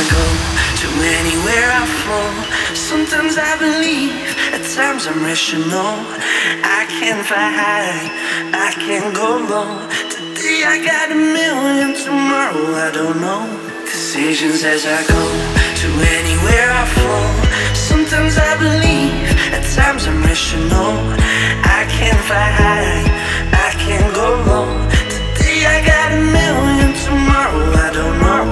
go, to anywhere I flow. Sometimes I believe, at times I'm rational. I can fly high, I can go low. Today I got a million, tomorrow I don't know. Decisions as I go, to anywhere I flow. Sometimes I believe, at times I'm rational. I can fly high, I can go low. Today I got a million, tomorrow I don't know.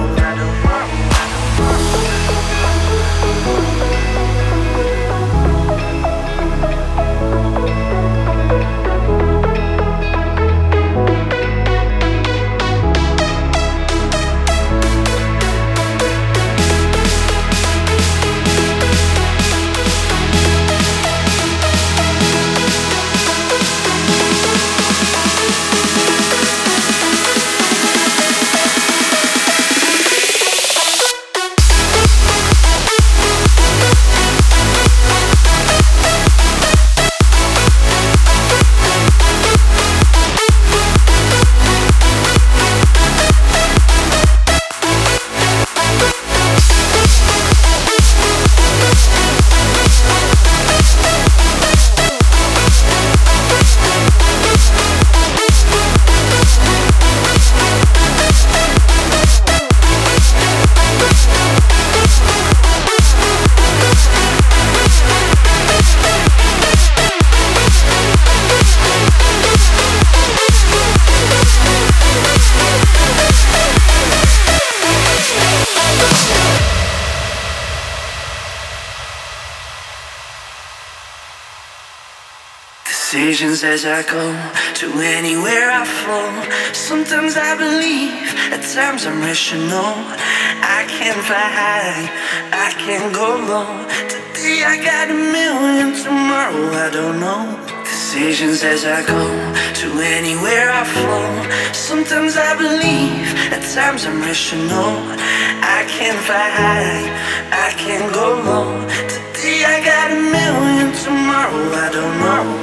Decisions as I go, to anywhere I flow. Sometimes I believe, at times I'm rational. I can fly high, I can go low. Today I got a million, tomorrow I don't know. Decisions as I go, to anywhere I flow. Sometimes I believe, at times I'm rational. I can fly high, I can go low. Today I got a million, tomorrow I don't know.